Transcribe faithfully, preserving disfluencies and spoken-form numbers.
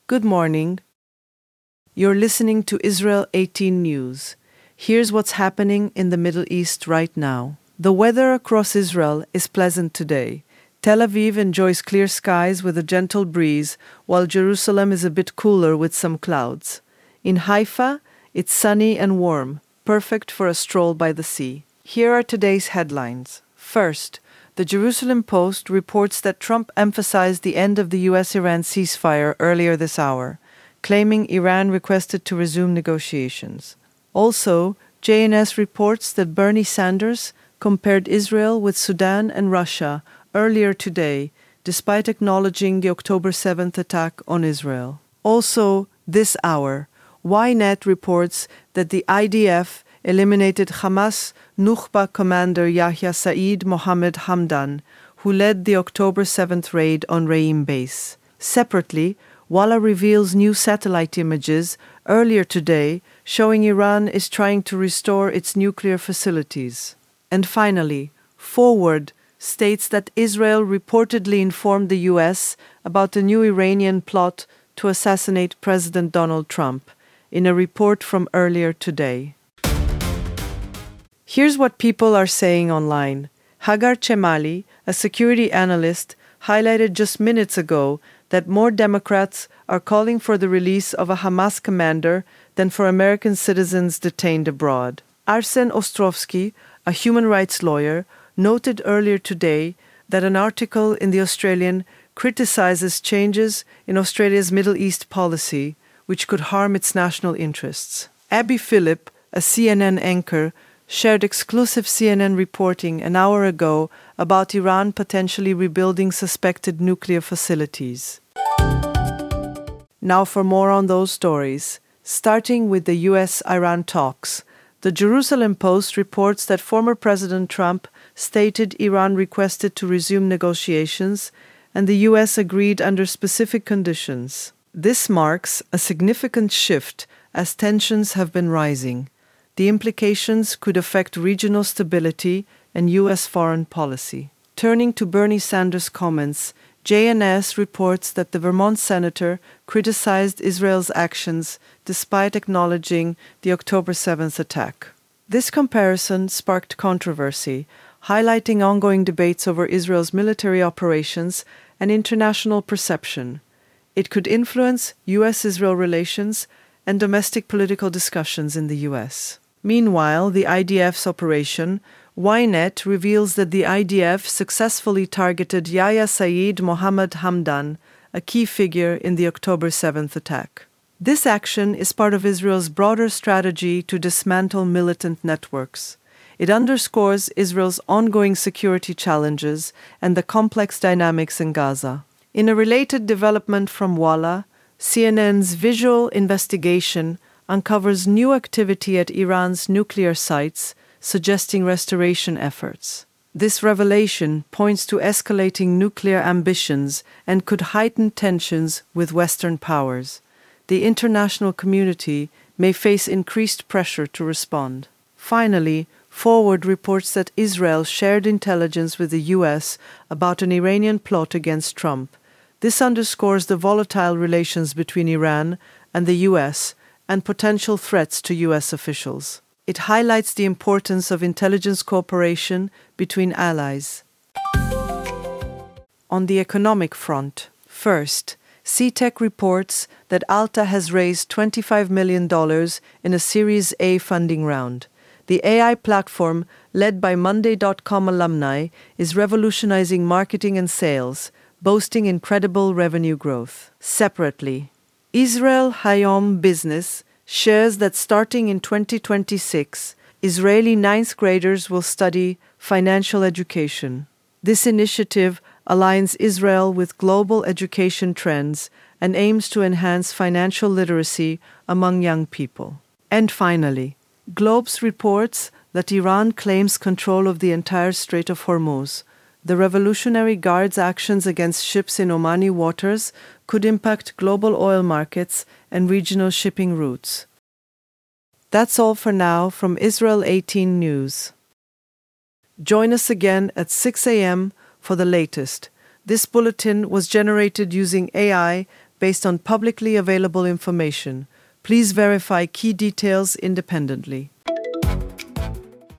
Good morning. You're listening to Israel eighteen News. Here's what's happening in the Middle East right now. The weather across Israel is pleasant today. Tel Aviv enjoys clear skies with a gentle breeze, while Jerusalem is a bit cooler with some clouds. In Haifa, it's sunny and warm, perfect for a stroll by the sea. Here are today's headlines. First, the Jerusalem Post reports that Trump emphasized the end of the U S Iran ceasefire earlier this hour, claiming Iran requested to resume negotiations. Also, J N S reports that Bernie Sanders compared Israel with Sudan and Russia earlier today, despite acknowledging the October seventh attack on Israel. Also, this hour, Ynet reports that the I D F eliminated Hamas Nukhba commander Yahya Saeed Mohammed Hamdan, who led the October seventh raid on Reim base. Separately, Walla reveals new satellite images earlier today showing Iran is trying to restore its nuclear facilities. And finally, Forward states that Israel reportedly informed the U S about a new Iranian plot to assassinate President Donald Trump in a report from earlier today. Here's what people are saying online. Hagar Chemali, a security analyst, highlighted just minutes ago that more Democrats are calling for the release of a Hamas commander than for American citizens detained abroad. Arsen Ostrovsky, a human rights lawyer, noted earlier today that an article in The Australian criticizes changes in Australia's Middle East policy, which could harm its national interests. Abby Phillip, a C N N anchor, shared exclusive C N N reporting an hour ago about Iran potentially rebuilding suspected nuclear facilities. Now for more on those stories. Starting with the U S Iran talks, the Jerusalem Post reports that former President Trump stated Iran requested to resume negotiations and the U S agreed under specific conditions. This marks a significant shift as tensions have been rising. The implications could affect regional stability and U S foreign policy. Turning to Bernie Sanders' comments, J N S reports that the Vermont senator criticized Israel's actions despite acknowledging the October seventh attack. This comparison sparked controversy, highlighting ongoing debates over Israel's military operations and international perception. It could influence U S Israel relations and domestic political discussions in the U S. Meanwhile, the I D F's operation, Ynet, reveals that the I D F successfully targeted Yahya Saeed Mohammed Hamdan, a key figure in the October seventh attack. This action is part of Israel's broader strategy to dismantle militant networks. It underscores Israel's ongoing security challenges and the complex dynamics in Gaza. In a related development from Walla, C N N's visual investigation uncovers new activity at Iran's nuclear sites, suggesting restoration efforts. This revelation points to escalating nuclear ambitions and could heighten tensions with Western powers. The international community may face increased pressure to respond. Finally, Forward reports that Israel shared intelligence with the U S about an Iranian plot against Trump. This underscores the volatile relations between Iran and the U S and potential threats to U S officials. It highlights the importance of intelligence cooperation between allies. On the economic front, first, C TEC reports that Alta has raised twenty-five million dollars in a Series A funding round. The A I platform, led by Monday dot com alumni, is revolutionizing marketing and sales, boasting incredible revenue growth. Separately, Israel Hayom Business shares that starting in twenty twenty-six, Israeli ninth graders will study financial education. This initiative aligns Israel with global education trends and aims to enhance financial literacy among young people. And finally, Globes reports that Iran claims control of the entire Strait of Hormuz. The Revolutionary Guard's actions against ships in Omani waters could impact global oil markets and regional shipping routes. That's all for now from Israel eighteen News. Join us again at six a.m. for the latest. This bulletin was generated using A I based on publicly available information. Please verify key details independently.